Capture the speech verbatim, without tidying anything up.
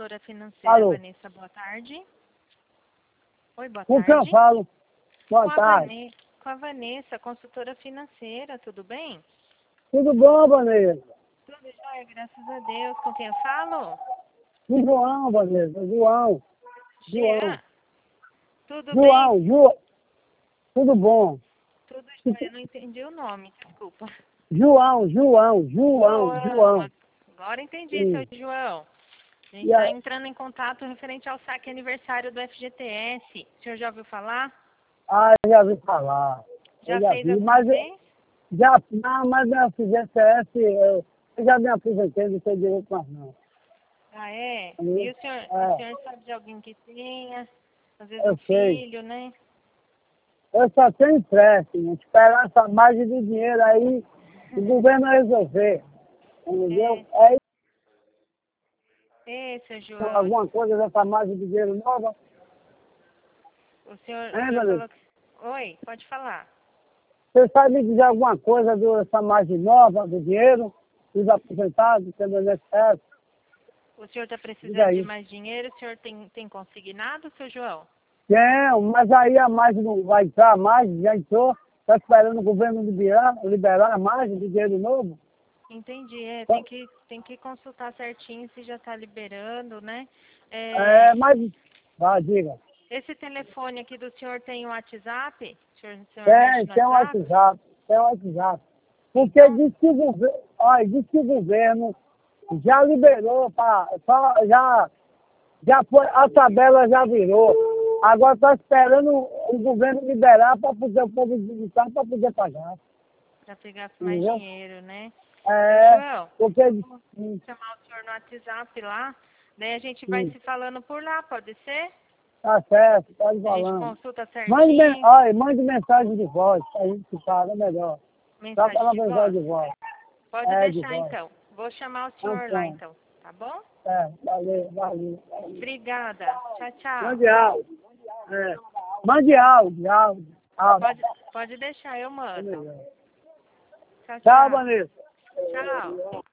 consultora financeira. Alô. Vanessa, boa tarde. Oi, boa Com quem eu tarde. falo? Boa Com a, tarde. Vane... com a Vanessa, consultora financeira, tudo bem? Tudo bom, Vanessa? Tudo jóia, graças a Deus. Com quem eu falo? Com João, Vanessa. João. João. Jean. Tudo bem? João, João. Tudo bom. Tudo jóia, não entendi o nome, desculpa. João, João, João, João. Agora entendi, Sim. seu João. A gente E está aí? entrando em contato referente ao saque aniversário do F G T S. O senhor já ouviu falar? Ah, eu já ouvi falar. Já, Eu já fez vi, alguma mas eu- vez? já, não, mas meu F G T S, eu, eu já me aposentei, não sei direito mais não. Ah, é? Hum, E o senhor, é. o senhor sabe de alguém que tenha? Às vezes Eu um sei. filho, né? Eu só tenho empréstimo, esperar essa margem de dinheiro aí, o governo resolver. Entendeu? É Ei, seu isso, João, alguma coisa dessa margem de dinheiro nova. o senhor, o Hein, senhor Vanessa? falou que... Oi, pode falar. Você sabe me dizer alguma coisa dessa margem nova do dinheiro, dos aposentados, que é do I N S S? O senhor está Diga precisando aí. de mais dinheiro? O senhor tem, tem consignado, seu João? Tem, mas aí a margem não vai entrar, a margem já entrou, está esperando o governo liberar, liberar a margem de dinheiro novo. Entendi, é, Tá? tem que, tem que consultar certinho se já está liberando, né? É, É, mas, vá, diga. esse telefone aqui do senhor tem o WhatsApp? O senhor, o senhor mexe Tem, no tem um WhatsApp? WhatsApp, tem um WhatsApp. Porque Então, diz que o governo, olha, diz que o governo já liberou, pra, só, já, já foi, a tabela já virou. Agora está esperando o governo liberar para poder o povo digitar para poder pagar. para pegar mais Entendeu? dinheiro, né? Seu É, João, porque vou chamar o senhor no WhatsApp lá, daí a gente vai hum, se falando por lá, pode ser? tá certo, pode A gente falando. consulta Mande, men certinho, olha, mande mensagem de voz, a gente se fala, é melhor. Só mensagem aquela de mensagem voz? de voz. Pode É, de deixar voz. então. Vou chamar o Então, senhor lá pronto. então, tá bom? É, valeu, valeu, valeu. Obrigada. Tchau, tchau. Mande áudio. É. Mande áudio, áudio. áudio. Pode, pode deixar, eu É mando. melhor. Tchau, Tchau, tchau. Vanessa. Tchau.